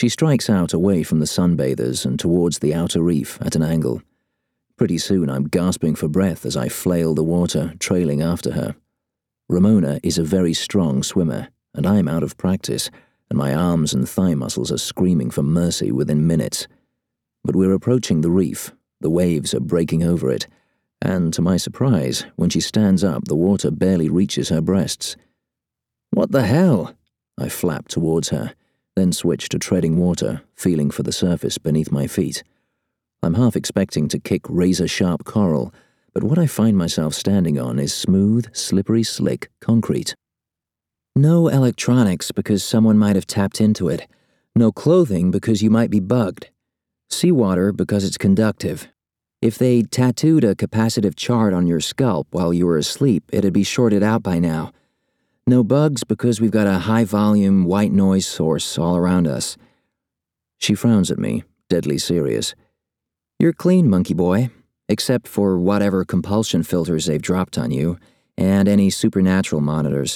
She strikes out away from the sunbathers and towards the outer reef at an angle. Pretty soon I'm gasping for breath as I flail the water, trailing after her. Ramona is a very strong swimmer, and I'm out of practice, and my arms and thigh muscles are screaming for mercy within minutes. But we're approaching the reef, the waves are breaking over it, and to my surprise, when she stands up, the water barely reaches her breasts. "What the hell?" I flap towards her, then switch to treading water, feeling for the surface beneath my feet. I'm half expecting to kick razor-sharp coral, but what I find myself standing on is smooth, slippery slick concrete. No electronics because someone might have tapped into it. No clothing because you might be bugged. Seawater because it's conductive. If they tattooed a capacitive chart on your scalp while you were asleep, it'd be shorted out by now. No bugs because we've got a high-volume white noise source all around us. She frowns at me, deadly serious. "You're clean, monkey boy, except for whatever compulsion filters they've dropped on you, and any supernatural monitors."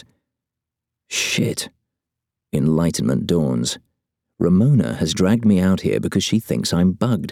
Shit. Enlightenment dawns. Ramona has dragged me out here because she thinks I'm bugged.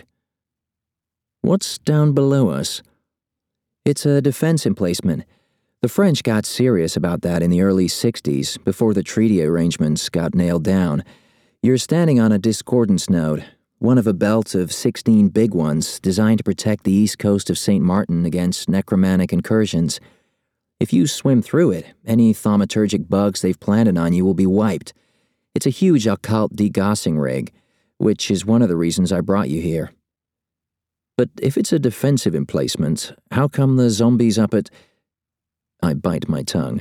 What's down below us? It's a defense emplacement. The French got serious about that in the early 60s, before the treaty arrangements got nailed down. You're standing on a discordance node, one of a belt of 16 big ones designed to protect the east coast of St. Martin against necromantic incursions. If you swim through it, any thaumaturgic bugs they've planted on you will be wiped. It's a huge occult degaussing rig, which is one of the reasons I brought you here. But if it's a defensive emplacement, how come the zombies up at... I bite my tongue.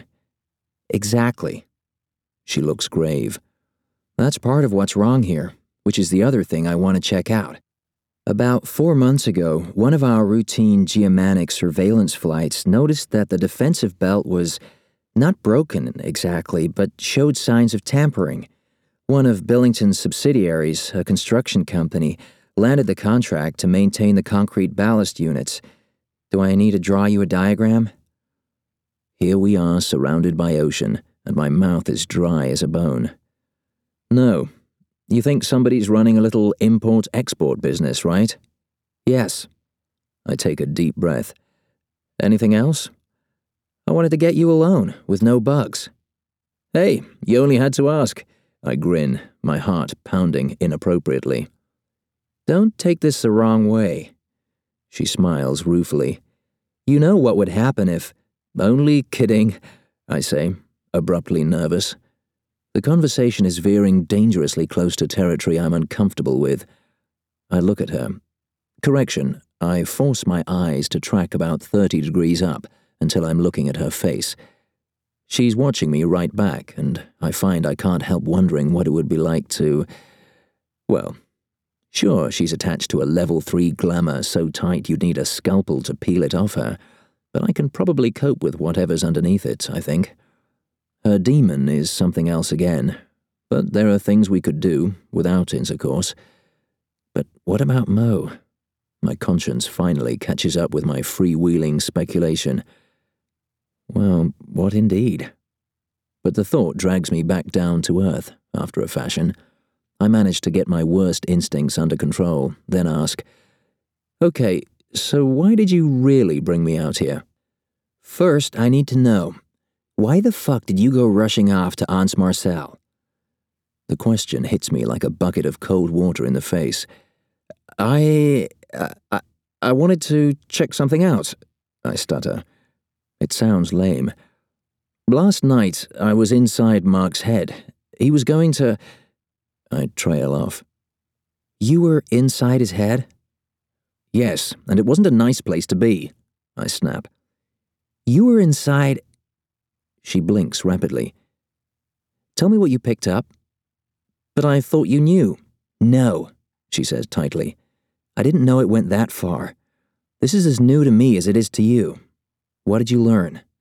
Exactly. She looks grave. That's part of what's wrong here, which is the other thing I want to check out. About 4 months ago, one of our routine geomanic surveillance flights noticed that the defensive belt was not broken exactly, but showed signs of tampering. One of Billington's subsidiaries, a construction company, landed the contract to maintain the concrete ballast units. Do I need to draw you a diagram? Here we are surrounded by ocean, and my mouth is dry as a bone. No. You think somebody's running a little import-export business, right? Yes. I take a deep breath. Anything else? I wanted to get you alone, with no bugs. Hey, you only had to ask. I grin, my heart pounding inappropriately. Don't take this the wrong way. She smiles ruefully. You know what would happen if... Only kidding, I say, abruptly nervous. The conversation is veering dangerously close to territory I'm uncomfortable with. I look at her. Correction, I force my eyes to track about 30 degrees up until I'm looking at her face. She's watching me right back, and I find I can't help wondering what it would be like to... Well, sure, she's attached to a level 3 glamour so tight you'd need a scalpel to peel it off her, but I can probably cope with whatever's underneath it, I think. Her demon is something else again, but there are things we could do without intercourse. But what about Mo? My conscience finally catches up with my freewheeling speculation. Well, what indeed? But the thought drags me back down to earth, after a fashion. I manage to get my worst instincts under control, then ask, Okay, so why did you really bring me out here? First, I need to know, why the fuck did you go rushing off to Anse Marcel? The question hits me like a bucket of cold water in the face. I wanted to check something out, I stutter. It sounds lame. Last night, I was inside Mark's head. He was going to... I trail off. You were inside his head? Yes, and it wasn't a nice place to be, I snap. You were inside... She blinks rapidly. Tell me what you picked up. But I thought you knew. No, she says tightly. I didn't know it went that far. This is as new to me as it is to you. What did you learn?